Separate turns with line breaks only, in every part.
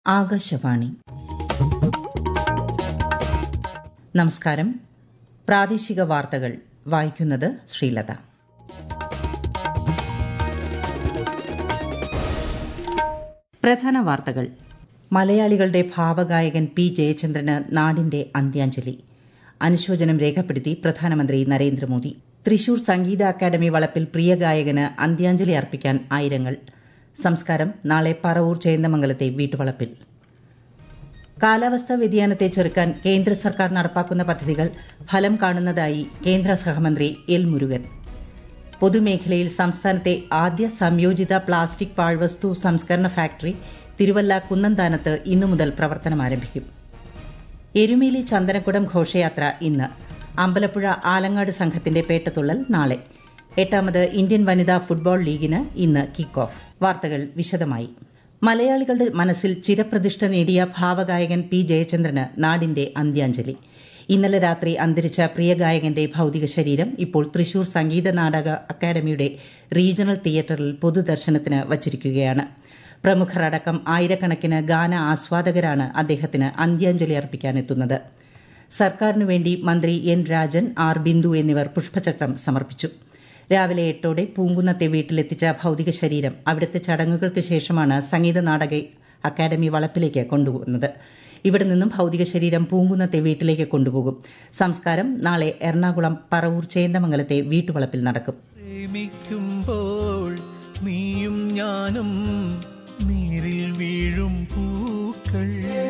ആകാശവാണി. നമസ്കാരം. പ്രാദേശിക വാർത്തകൾ വായിക്കുന്നത് ശ്രീലത. പ്രധാന വാർത്തകൾ. മലയാളികളുടെ ഭാവഗായകൻ പി ജയചന്ദ്രന് നാടിന്റെ അന്ത്യാഞ്ജലി. അനുശോചനം രേഖപ്പെടുത്തി പ്രധാനമന്ത്രി നരേന്ദ്രമോദി. തൃശൂർ സംഗീത അക്കാദമി വളപ്പിൽ പ്രിയ ഗായകന് അന്ത്യാഞ്ജലി അർപ്പിക്കാൻ ആയിരങ്ങൾ. സംസ്കാരം നാളെ പറവൂർ ചേന്ദമംഗലത്തെ വീട്ടുവളപ്പിൽ. കാലാവസ്ഥാ വ്യതിയാനത്തെ ചെറുക്കാൻ കേന്ദ്ര സർക്കാർ നടപ്പാക്കുന്ന പദ്ധതികൾ ഫലം കാണുന്നതായി കേന്ദ്ര സഹമന്ത്രി എൽ മുരുകൻ. പൊതുമേഖലയിൽ സംസ്ഥാനത്തെ ആദ്യ സംയോജിത പ്ലാസ്റ്റിക് പാഴ്വസ്തു സംസ്കരണ ഫാക്ടറി തിരുവല്ല കുന്നന്താനത്ത് ഇന്നു മുതൽ പ്രവർത്തനമാരംഭിക്കും. എരുമേലി ചന്ദനക്കുടം ഘോഷയാത്ര ഇന്ന്. അമ്പലപ്പുഴ ആലങ്ങാട് സംഘത്തിന്റെ പേട്ടതുള്ളൽ നാളെ. 8ാമത് ഇന്ത്യൻ വനിതാ ഫുട്ബോൾ ലീഗിന് ഇന്ന് കിക്ക് ഓഫ്. വാർത്തകൾ വിശദമായി. മലയാളികളുടെ മനസ്സിൽ ചിരപ്രതിഷ്ഠ നേടിയ ഭാവഗായകൻ പി ജയചന്ദ്രന് നാടിന്റെ അന്ത്യാഞ്ജലി. ഇന്നലെ രാത്രി അന്തരിച്ച പ്രിയ ഗായകന്റെ ഭൌതിക ശരീരം ഇപ്പോൾ തൃശൂർ സംഗീത നാടക അക്കാദമിയുടെ റീജിയണൽ തിയേറ്ററിൽ പൊതുദർശനത്തിന് വച്ചിരിക്കുകയാണ്. പ്രമുഖർ അടക്കം ആയിരക്കണക്കിന് ഗാന ആസ്വാദകരാണ് അദ്ദേഹത്തിന് അന്ത്യാഞ്ജലി അർപ്പിക്കാനെത്തുന്നത്. സർക്കാരിനുവേണ്ടി മന്ത്രി എൻ രാജൻ, ആർ ബിന്ദു എന്നിവർ പുഷ്പചക്രം സമർപ്പിച്ചു. രാവിലെ 8ഓടെ പൂങ്കുന്നത്തെ വീട്ടിലെത്തിച്ച ഭൌതിക ശരീരം അവിടുത്തെ ചടങ്ങുകൾക്ക് ശേഷമാണ് സംഗീത നാടക അക്കാദമി വളപ്പിലേക്ക് കൊണ്ടുപോകുന്നത്. ഇവിടെ നിന്നും ഭൌതിക ശരീരം പൂങ്കുന്നത്തെ വീട്ടിലേക്ക് കൊണ്ടുപോകും. സംസ്കാരം നാളെ എറണാകുളം പറവൂർ ചേന്ദമംഗലത്തെ വീട്ടുവളപ്പിൽ നടക്കും. നീയും ഞാനും നീരിൽ വീഴും പൂക്കൾ.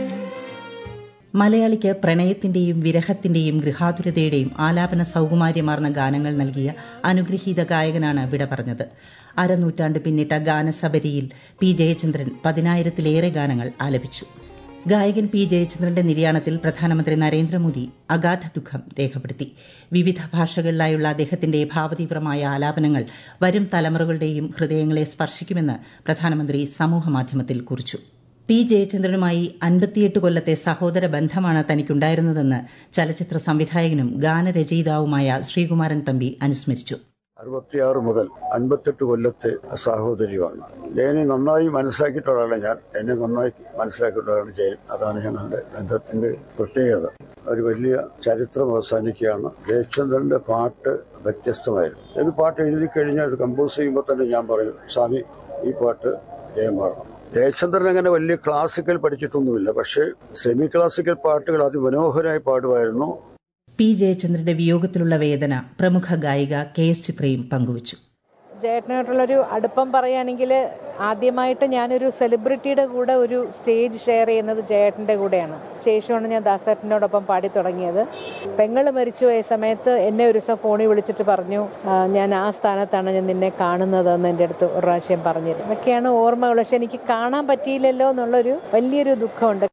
മലയാളിക്ക് പ്രണയത്തിന്റെയും വിരഹത്തിന്റെയും ഗൃഹാതുരതയുടെയും ആലാപന സൌകുമാര്യമാർന്ന ഗാനങ്ങൾ നൽകിയ അനുഗ്രഹീത ഗായകനാണ് വിട പറഞ്ഞത്. അരനൂറ്റാണ്ട് പിന്നിട്ട ഗാനസബരിയിൽ പി ജയചന്ദ്രൻ 10,000-ലേറെ ഗാനങ്ങൾ ആലപിച്ചു. ഗായകൻ പി ജയചന്ദ്രന്റെ നിര്യാണത്തിൽ പ്രധാനമന്ത്രി നരേന്ദ്രമോദി അഗാധ ദുഃഖം രേഖപ്പെടുത്തി. വിവിധ ഭാഷകളിലായുള്ള അദ്ദേഹത്തിന്റെ ഭാവതീവ്രമായ ആലാപനങ്ങൾ വരും തലമുറകളുടെയും ഹൃദയങ്ങളെ സ്പർശിക്കുമെന്ന് പ്രധാനമന്ത്രി സമൂഹമാധ്യമത്തിൽ കുറിച്ചു. പി ജയചന്ദ്രനുമായി 58 കൊല്ലത്തെ സഹോദര ബന്ധമാണ് തനിക്കുണ്ടായിരുന്നതെന്ന് ചലച്ചിത്ര സംവിധായകനും ഗാനരചയിതാവുമായ ശ്രീകുമാരൻ തമ്പി അനുസ്മരിച്ചു.
66 മുതൽ 58 കൊല്ലത്തെ സഹോദരിയാണ്. ജയനെ നന്നായി മനസ്സിലാക്കിയിട്ടുള്ളതാണ് ഞാൻ. എന്നെ നന്നായി മനസ്സിലാക്കിയിട്ടുള്ളതാണ് ജയൻ. അതാണ് ഞങ്ങളുടെ ബന്ധത്തിന്റെ പ്രത്യേകത. ഒരു വലിയ ചരിത്രം അവസാനിക്കുകയാണ്. ജയചന്ദ്രന്റെ പാട്ട് വ്യത്യസ്തമായിരുന്നു. ഒരു പാട്ട് എഴുതി കഴിഞ്ഞാൽ അത് കമ്പോസ് ചെയ്യുമ്പോൾ തന്നെ ഞാൻ പറയും, സ്വാമി ഈ പാട്ട് ജയം പാടണം. ജയചന്ദ്രൻ അങ്ങനെ വലിയ ക്ലാസിക്കൽ പഠിച്ചിട്ടൊന്നുമില്ല, പക്ഷേ സെമി ക്ലാസിക്കൽ പാട്ടുകൾ അതിമനോഹരമായി പാടുമായിരുന്നു.
പി ജയചന്ദ്രന്റെ വിയോഗത്തിലുള്ള വേദന പ്രമുഖ ഗായിക കെ.എസ്. ചിത്രയും പങ്കുവച്ചു.
ജയേട്ടനായിട്ടുള്ളൊരു അടുപ്പം പറയുകയാണെങ്കിൽ ആദ്യമായിട്ട് ഞാനൊരു സെലിബ്രിറ്റിയുടെ കൂടെ ഒരു സ്റ്റേജ് ഷെയർ ചെയ്യുന്നത് ജയേട്ടൻ്റെ കൂടെയാണ്. ശേഷമാണ് ഞാൻ ദാസേട്ടനോടൊപ്പം പാടി തുടങ്ങിയത്. പെങ്ങൾ മരിച്ചുപോയ സമയത്ത് എന്നെ ഒരു ദിവസം ഫോണിൽ വിളിച്ചിട്ട് പറഞ്ഞു, ഞാൻ ആ സ്ഥാനത്താണ് ഞാൻ നിന്നെ കാണുന്നതെന്ന് എൻ്റെ അടുത്ത് ഒരു പ്രാവശ്യം പറഞ്ഞിരുന്നു. ഇതൊക്കെയാണ് ഓർമ്മകൾ. പക്ഷെ എനിക്ക് കാണാൻ പറ്റിയില്ലല്ലോ എന്നുള്ളൊരു വലിയൊരു ദുഃഖമുണ്ട്.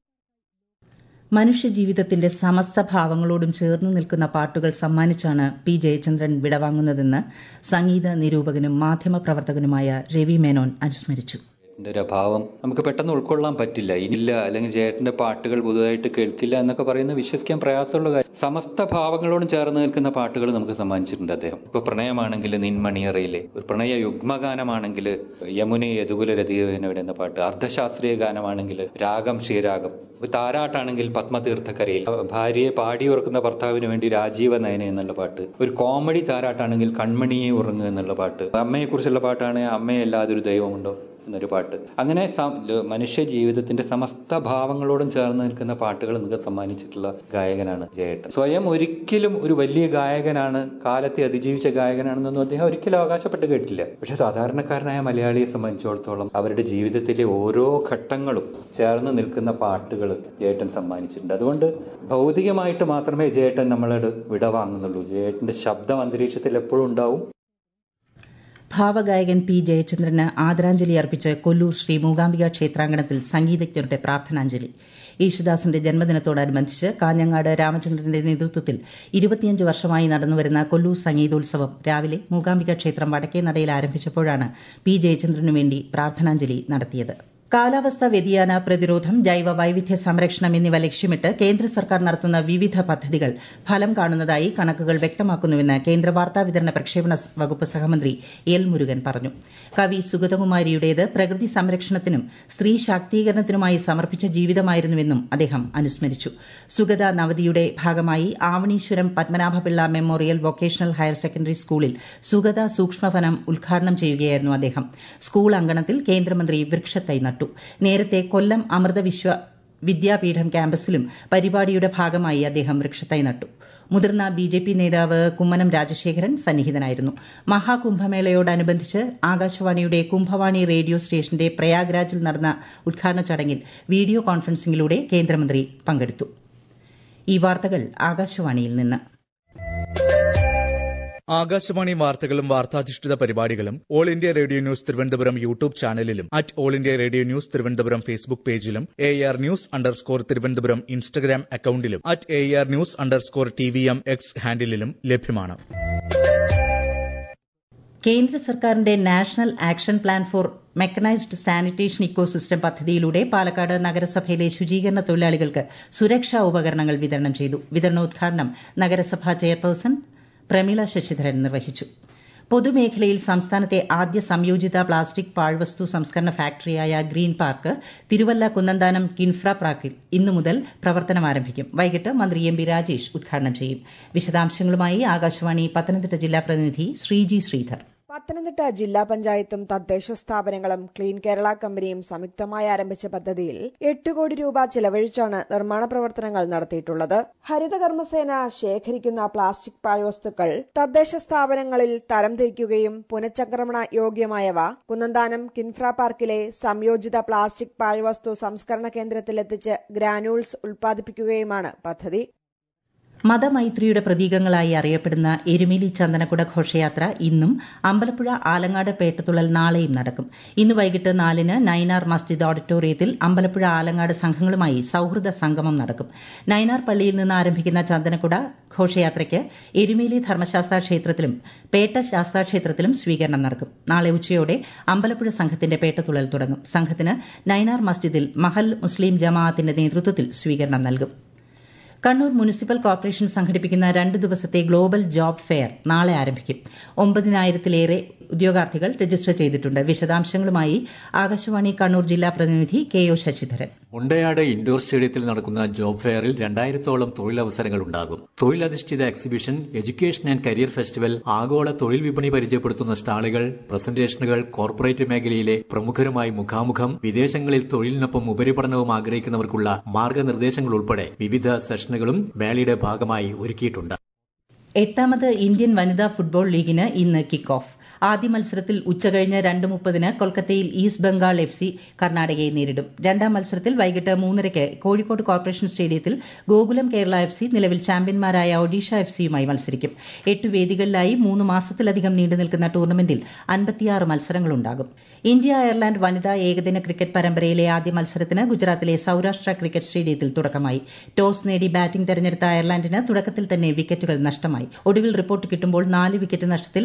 മനുഷ്യജീവിതത്തിന്റെ സമസ്ത ഭാവങ്ങളോടും ചേർന്നു നിൽക്കുന്ന പാട്ടുകൾ സമ്മാനിച്ചാണ് പി ജയചന്ദ്രൻ വിടവാങ്ങുന്നതെന്ന് സംഗീത നിരൂപകനും മാധ്യമപ്രവർത്തകനുമായ രവി മേനോൻ അനുസ്മരിച്ചു.
ഒരു അഭാവം നമുക്ക് പെട്ടെന്ന് ഉൾക്കൊള്ളാൻ പറ്റില്ല. ഇല്ല, അല്ലെങ്കിൽ ജയേട്ടന്റെ പാട്ടുകൾ പുതുതായിട്ട് കേൾക്കില്ല എന്നൊക്കെ പറയുന്നത് വിശ്വസിക്കാൻ പ്രയാസമുള്ള കാര്യം. സമസ്ത ഭാവങ്ങളോടും ചേർന്ന് നിൽക്കുന്ന പാട്ടുകൾ നമുക്ക് സമ്മാനിച്ചിട്ടുണ്ട് അദ്ദേഹം. ഇപ്പൊ പ്രണയമാണെങ്കിൽ നിൻമണിയറയിലെ ഒരു പ്രണയ യുഗ്മഗാനമാണെങ്കിൽ യമുനെ യദുകുല രതികവേനയുടെ എന്ന പാട്ട്, അർദ്ധശാസ്ത്രീയ ഗാനമാണെങ്കിൽ രാഗം ശ്രീരാഗം, താരാട്ടാണെങ്കിൽ പത്മതീർത്ഥക്കരയിൽ ഭാര്യയെ പാടിയുറക്കുന്ന ഭർത്താവിന് വേണ്ടി രാജീവ നയന എന്നുള്ള പാട്ട്, ഒരു കോമഡി താരാട്ടാണെങ്കിൽ കൺമണിയെ ഉറങ്ങുക എന്നുള്ള പാട്ട്, അമ്മയെക്കുറിച്ചുള്ള പാട്ടാണെങ്കിൽ അമ്മയല്ലാതെ ഒരു ദൈവമുണ്ടോ എന്നൊരു പാട്ട്. അങ്ങനെ മനുഷ്യ ജീവിതത്തിന്റെ സമസ്ത ഭാവങ്ങളോടും ചേർന്ന് നിൽക്കുന്ന പാട്ടുകൾ നമുക്ക് സമ്മാനിച്ചിട്ടുള്ള ഗായകനാണ് ജയേട്ടൻ. സ്വയം ഒരിക്കലും ഒരു വലിയ ഗായകനാണ്, കാലത്തെ അതിജീവിച്ച ഗായകനാണെന്നൊന്നും അദ്ദേഹം ഒരിക്കലും അവകാശപ്പെട്ട് കേട്ടില്ല. പക്ഷെ സാധാരണക്കാരനായ മലയാളിയെ സംബന്ധിച്ചിടത്തോളം അവരുടെ ജീവിതത്തിലെ ഓരോ ഘട്ടങ്ങളും ചേർന്ന് നിൽക്കുന്ന പാട്ടുകൾ ജയേട്ടൻ സമ്മാനിച്ചിട്ടുണ്ട്. അതുകൊണ്ട് ഭൗതികമായിട്ട് മാത്രമേ ജയേട്ടൻ നമ്മളോട് വിടവാങ്ങുന്നുള്ളൂ. ജയേട്ടന്റെ ശബ്ദം അന്തരീക്ഷത്തിൽ എപ്പോഴും ഉണ്ടാവും.
ഭാവഗായകൻ പി ജയചന്ദ്രന് ആദരാഞ്ജലി അർപ്പിച്ച് കൊല്ലൂർ ശ്രീ മൂകാംബിക ക്ഷേത്രാങ്കണത്തിൽ സംഗീതജ്ഞരുടെ പ്രാർത്ഥനാഞ്ജലി. യേശുദാസിന്റെ ജന്മദിനത്തോടനുബന്ധിച്ച് കാഞ്ഞങ്ങാട് രാമചന്ദ്രന്റെ നേതൃത്വത്തിൽ 25 വർഷമായി നടന്നുവരുന്ന കൊല്ലൂർ സംഗീതോത്സവം രാവിലെ മൂകാംബിക ക്ഷേത്രം വടക്കേ നടയിൽ ആരംഭിച്ചപ്പോഴാണ് പി ജയചന്ദ്രനു വേണ്ടി പ്രാർത്ഥനാഞ്ജലി നടത്തിയത്. കാലാവസ്ഥാ വ്യതിയാന പ്രതിരോധം ജൈവ വൈവിധ്യ സംരക്ഷണം എന്നിവ ലക്ഷ്യമിട്ട് കേന്ദ്ര സർക്കാർ നടത്തുന്ന വിവിധ പദ്ധതികൾ ഫലം കാണുന്നതായി കണക്കുകൾ വ്യക്തമാക്കുന്നുവെന്ന് കേന്ദ്ര വാർത്താവിതരണ പ്രക്ഷേപണ വകുപ്പ് സഹമന്ത്രി എൽ മുരുകൻ പറഞ്ഞു. കവി സുഗതകുമാരിയുടേത് പ്രകൃതി സംരക്ഷണത്തിനും സ്ത്രീ ശാക്തീകരണത്തിനുമായി സമർപ്പിച്ച ജീവിതമായിരുന്നുവെന്നും അദ്ദേഹം അനുസ്മരിച്ചു. സുഗത നവതിയുടെ ഭാഗമായി Avaneeswaram Padmanabhapillai memorial vocational higher secondary സ്കൂളിൽ സുഗത സൂക്ഷ്മവനം ഉദ്ഘാടനം ചെയ്യുകയായിരുന്നു അദ്ദേഹം. സ്കൂൾ അങ്കണത്തിൽ കേന്ദ്രമന്ത്രി വൃക്ഷത്തൈ നട്ടു. നേരത്തെ കൊല്ലം അമൃത വിദ്യാപീഠം ക്യാമ്പസിലും പരിപാടിയുടെ ഭാഗമായി അദ്ദേഹം വൃക്ഷത്തൈ നട്ടു. മുതിർന്ന ബിജെപി നേതാവ് കുമ്മനം രാജശേഖരൻ സന്നിഹിതനായിരുന്നു. മഹാകുംഭമേളയോടനുബന്ധിച്ച് ആകാശവാണിയുടെ കുംഭവാണി റേഡിയോ സ്റ്റേഷന്റെ പ്രയാഗ്രാജിൽ നടന്ന ഉദ്ഘാടന ചടങ്ങിൽ വീഡിയോ കോൺഫറൻസിംഗിലൂടെ കേന്ദ്രമന്ത്രി പങ്കെടുത്തു. ഈ വാർത്തകൾ ആകാശവാണിയിൽ നിന്ന്.
ആകാശവാണി വാർത്തകളും വാർത്താധിഷ്ഠിത പരിപാടികളും all India radio news Thiruvananthapuram YouTube ചാനലിലും all India radio news Thiruvananthapuram Facebook പേജിലും AR News_ തിരുവനന്തപുരം ഇൻസ്റ്റഗ്രാം അക്കൌണ്ടിലും AR News_TVM X ഹാൻഡിലും ലഭ്യമാണ്.
കേന്ദ്ര സർക്കാരിന്റെ national action plan for mechanised sanitation ecosystem പദ്ധതിയിലൂടെ പാലക്കാട് നഗരസഭയിലെ ശുചീകരണ തൊഴിലാളികൾക്ക് സുരക്ഷാ ഉപകരണങ്ങൾ വിതരണം ചെയ്തു. വിതരണോദ്ഘാടനം നഗരസഭാ ചെയർപേഴ്സൺ പ്രമീള ശശിധരൻ നിർവഹിച്ചു. പൊതുമേഖലയിൽ സംസ്ഥാനത്തെ ആദ്യ സംയോജിത പ്ലാസ്റ്റിക് പാഴ്വസ്തു സംസ്കരണ ഫാക്ടറിയായ ഗ്രീൻ പാർക്ക് തിരുവല്ല കുന്നന്താനം കിൻഫ്ര പാർക്കിൽ ഇന്നു മുതൽ പ്രവർത്തനം ആരംഭിക്കും. വൈകിട്ട് മന്ത്രി എം. പി. രാജേഷ് ഉദ്ഘാടനം ചെയ്യും. വിശദാംശങ്ങളുമായി ആകാശവാണി പത്തനംതിട്ട ജില്ലാ പ്രതിനിധി ശ്രീജി ശ്രീധർ.
പത്തനംതിട്ട ജില്ലാ പഞ്ചായത്തും തദ്ദേശ സ്ഥാപനങ്ങളും ക്ലീൻ കേരള കമ്പനിയും സംയുക്തമായി ആരംഭിച്ച പദ്ധതിയിൽ 8 കോടി രൂപ ചെലവഴിച്ചാണ് നിർമ്മാണ പ്രവർത്തനങ്ങൾ നടത്തിയിട്ടുള്ളത്. ഹരിതകർമ്മസേന ശേഖരിക്കുന്ന പ്ലാസ്റ്റിക് പാഴ്വസ്തുക്കൾ തദ്ദേശ സ്ഥാപനങ്ങളിൽ തരംതിരിക്കുകയും പുനഃചംക്രമണ യോഗ്യമായവ കുന്നന്താനം കിൻഫ്ര പാർക്കിലെ സംയോജിത പ്ലാസ്റ്റിക് പാഴ്വസ്തു സംസ്കരണ കേന്ദ്രത്തിലെത്തിച്ച് ഗ്രാനൂൾസ് ഉൽപ്പാദിപ്പിക്കുകയുമാണ് പദ്ധതി.
മതമൈത്രിയുടെ പ്രതീകങ്ങളായി അറിയപ്പെടുന്ന എരുമേലി ചന്ദനക്കുട ഘോഷയാത്ര ഇന്നും അമ്പലപ്പുഴ ആലങ്ങാട് പേട്ടതുള്ളൽ നാളെയും നടക്കും. ഇന്ന് വൈകിട്ട് 4-ന് നൈനാർ മസ്ജിദ് ഓഡിറ്റോറിയത്തിൽ അമ്പലപ്പുഴ ആലങ്ങാട് സംഘങ്ങളുമായി സൌഹൃദ സംഗമം നടക്കും. നൈനാർ പള്ളിയിൽ നിന്ന് ആരംഭിക്കുന്ന ചന്ദനക്കുട ഘോഷയാത്രയ്ക്ക് എരുമേലി ധർമ്മശാസ്താ ക്ഷേത്രത്തിലും പേട്ട ശാസ്താ ക്ഷേത്രത്തിലും സ്വീകരണം നടക്കും. നാളെ ഉച്ചയോടെ അമ്പലപ്പുഴ സംഘത്തിന്റെ പേട്ടതുള്ളൽ തുടങ്ങും. സംഘത്തിന് നൈനാർ മസ്ജിദിൽ മഹൽ മുസ്ലിം ജമാഅത്തിന്റെ നേതൃത്വത്തിൽ സ്വീകരണം നൽകും. കണ്ണൂർ മുനിസിപ്പൽ കോർപ്പറേഷൻ സംഘടിപ്പിക്കുന്ന 2 ദിവസത്തെ ഗ്ലോബൽ ജോബ് ഫെയർ നാളെ ആരംഭിക്കും. 9,000-ലേറെ ഉദ്യോഗാർത്ഥികൾ രജിസ്റ്റർ ചെയ്തിട്ടുണ്ട്. വിശദാംശങ്ങളുമായി ആകാശവാണി കണ്ണൂർ ജില്ലാ പ്രതിനിധി KO ശശിധരൻ.
മുണ്ടയാട് ഇൻഡോർ സ്റ്റേഡിയത്തിൽ നടക്കുന്ന ജോബ് ഫെയറിൽ 2000-ഓളം തൊഴിലവസരങ്ങൾ ഉണ്ടാകും. തൊഴിലധിഷ്ഠിത exhibition, education and career festival, ആഗോള തൊഴിൽ വിപണി പരിചയപ്പെടുത്തുന്ന സ്റ്റാളുകൾ, പ്രസന്റേഷനുകൾ, കോർപ്പറേറ്റ് മേഖലയിലെ പ്രമുഖരുമായി മുഖാമുഖം, വിദേശങ്ങളിൽ തൊഴിലിനൊപ്പം ഉപരിപഠനവും ആഗ്രഹിക്കുന്നവർക്കുള്ള മാർഗനിർദ്ദേശങ്ങൾ ഉൾപ്പെടെ വിവിധ സെഷനുകളും മേളയുടെ ഭാഗമായി ഒരുക്കിയിട്ടുണ്ട്.
8ാമത് ഇന്ത്യൻ വനിതാ ഫുട്ബോൾ ലീഗിന് ഇന്ന് കിക്ക് ഓഫ്. ആദ്യ മത്സരത്തിൽ ഉച്ചകഴിഞ്ഞ് 2:30-ന് കൊൽക്കത്തയിൽ ഈസ്റ്റ് ബംഗാൾ FC കർണാടകയെ നേരിടും. രണ്ടാം മത്സരത്തിൽ വൈകിട്ട് 3:30-ക്ക് കോഴിക്കോട് കോർപ്പറേഷൻ സ്റ്റേഡിയത്തിൽ ഗോകുലം കേരള FC നിലവിൽ ചാമ്പ്യന്മാരായ ഒഡീഷ FCയുമായി മത്സരിക്കും. 8 വേദികളിലായി 3 മാസത്തിലധികം നീണ്ടുനിൽക്കുന്ന ടൂർണമെന്റിൽ 56 മത്സരങ്ങളുണ്ടാകും. ഇന്ത്യ അയർലൻഡ് വനിതാ ഏകദിന ക്രിക്കറ്റ് പരമ്പരയിലെ ആദ്യ മത്സരത്തിന് ഗുജറാത്തിലെ സൌരാഷ്ട്ര ക്രിക്കറ്റ് സ്റ്റേഡിയത്തിൽ തുടക്കമായി. ടോസ് നേടി ബാറ്റിംഗ് തെരഞ്ഞെടുത്ത അയർലൻഡിന് തുടക്കത്തിൽ തന്നെ വിക്കറ്റുകൾ നഷ്ടമായി. ഒടുവിൽ റിപ്പോർട്ട് കിട്ടുമ്പോൾ 4 വിക്കറ്റ് നഷ്ടത്തിൽ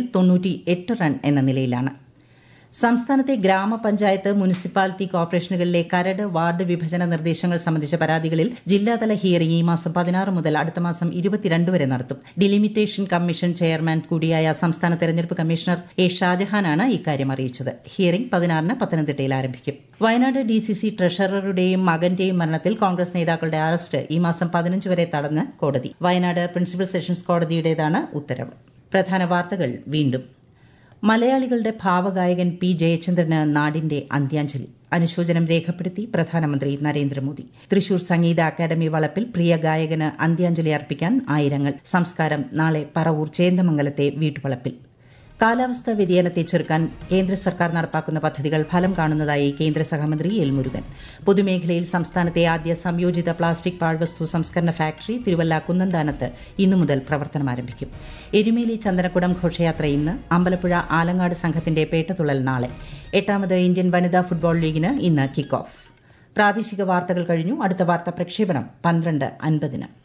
98 റൺ എന്ന നിലയിലാണ്. സംസ്ഥാനത്തെ ഗ്രാമപഞ്ചായത്ത്, മുനിസിപ്പാലിറ്റി കോർപ്പറേഷനുകളിലെ കരട് വാർഡ് വിഭജന നിർദ്ദേശങ്ങൾ സംബന്ധിച്ച പരാതികളിൽ ജില്ലാതല ഹിയറിംഗ് ഈ മാസം 16 മുതൽ അടുത്ത മാസം 22 വരെ നടത്തും. ഡിലിമിറ്റേഷൻ കമ്മീഷൻ ചെയർമാൻ കൂടിയായ സംസ്ഥാന തെരഞ്ഞെടുപ്പ് കമ്മീഷണർ A. ഷാജഹാനാണ് ഇക്കാര്യം അറിയിച്ചത്. ഹിയറിംഗ് 16-ന് പത്തനംതിട്ടയിൽ ആരംഭിക്കും. വയനാട് DCC ട്രഷററുടെയും മകന്റെയും മരണത്തിൽ കോൺഗ്രസ് നേതാക്കളുടെ അറസ്റ്റ് ഈ മാസം 15 വരെ തടഞ്ഞ് കോടതി. വയനാട് പ്രിൻസിപ്പൽ സെഷൻസ് കോടതിയുടേതാണ് ഉത്തരവ്. പ്രധാന വാർത്തകൾ വീണ്ടും. മലയാളികളുടെ ഭാവഗായകൻ P. ജയചന്ദ്രന് നാടിന്റെ അന്ത്യാഞ്ജലി. അനുശോചനം രേഖപ്പെടുത്തി പ്രധാനമന്ത്രി നരേന്ദ്രമോദി. തൃശൂർ സംഗീത അക്കാദമി വളപ്പിൽ പ്രിയ ഗായകന് അന്ത്യാഞ്ജലി അർപ്പിക്കാൻ ആയിരങ്ങൾ. സംസ്കാരം നാളെ പറവൂർ ചേന്ദമംഗലത്തെ വീട്ടുവളപ്പിൽ. കാലാവസ്ഥാ വ്യതിയാനത്തെ ചെറുക്കാൻ കേന്ദ്ര സർക്കാർ നടപ്പാക്കുന്ന പദ്ധതികൾ ഫലം കാണുന്നതായി കേന്ദ്ര സഹമന്ത്രി എൽ മുരുകൻ. പൊതുമേഖലയിൽ സംസ്ഥാനത്തെ ആദ്യ സംയോജിത പ്ലാസ്റ്റിക് പാഴ്വസ്തു സംസ്കരണ ഫാക്ടറി തിരുവല്ല കുന്നന്താനത്ത് ഇന്നു മുതൽ പ്രവർത്തനം ആരംഭിക്കും. എരുമേലി ചന്ദനക്കുടം ഘോഷയാത്ര ഇന്ന്. അമ്പലപ്പുഴ ആലങ്ങാട് സംഘത്തിന്റെ പേട്ടതുള്ളൽ നാളെ. 8ാമത് ഇന്ത്യൻ വനിതാ ഫുട്ബോൾ ലീഗിന് ഇന്ന് കിക്ക് ഓഫ്. പ്രാദേശിക വാർത്തകൾ കഴിഞ്ഞു. അടുത്ത വാർത്താ പ്രക്ഷേപണം 12:50-ന്.